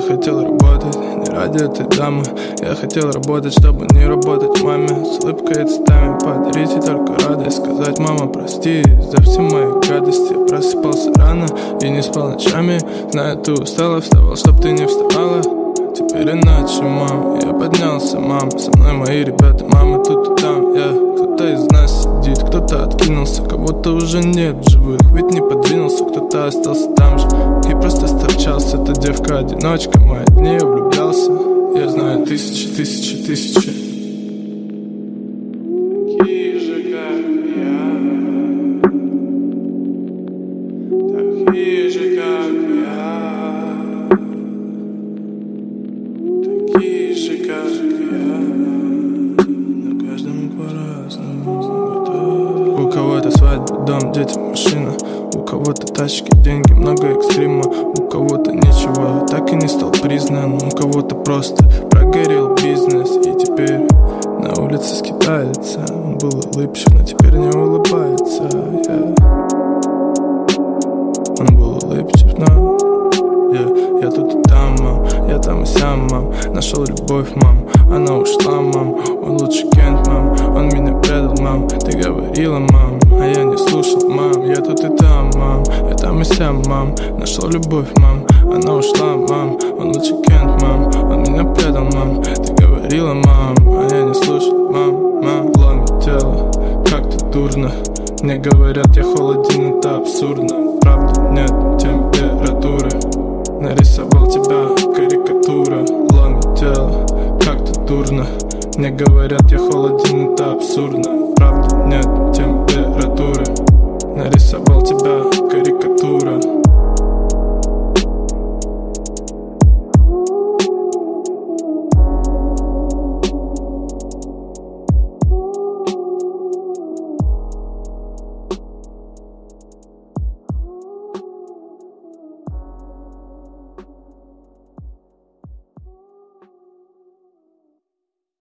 хотел работать не ради этой дамы. Я хотел работать, чтобы не работать маме. С улыбкой и цветами подарить ей только радость. Сказать: мама, прости за все мои гадости. Я просыпался рано и не спал ночами, зная, ты устала, вставал, чтоб ты не вставала. Теперь иначе, мам, я поднялся, мам. Со мной мои ребята, мамы тут и там. Кто-то из нас сидит, кто-то откинулся, кого-то уже нет в живых, ведь не подвинулся, кто-то остался там же и просто сторчался. Эта девка-одиночка, моя, в нее влюблялся. Я знаю тысячи. Такие же, как я, такие же, как я, такие же, как я, но каждому по-разному. У кого-то свадьба, дом, дети, машина. У кого-то тачки, деньги, много экстрима. У кого-то ничего, так и не стал признан. У кого-то просто прогорел бизнес и теперь на улице скитается. Он был улыбчив, но теперь не улыбается. Он был улыбчив, но я тут и там, мам. Я там и сям, мам. Нашел любовь, мам. Она ушла, мам. Он лучший кент, мам. Он меня предал, мам. Ты говорила, мам, а я не слушал, мам. Я тут и там, мам. Я там и сям, мам. Нашел любовь, мам. Она ушла, мам. Он лучший кент, мам. Он меня предал, мам. Ты говорила, мам, а я не слушал, мам. Ломит тело, как-то дурно. Мне говорят, я холоден, это абсурдно. Правда, нет температуры. Нарисовал тебя, карикатура. Ломит тело, как-то дурно. Мне говорят, я холоден, это абсурдно. Правда, нет температуры. Нарисовал тебя,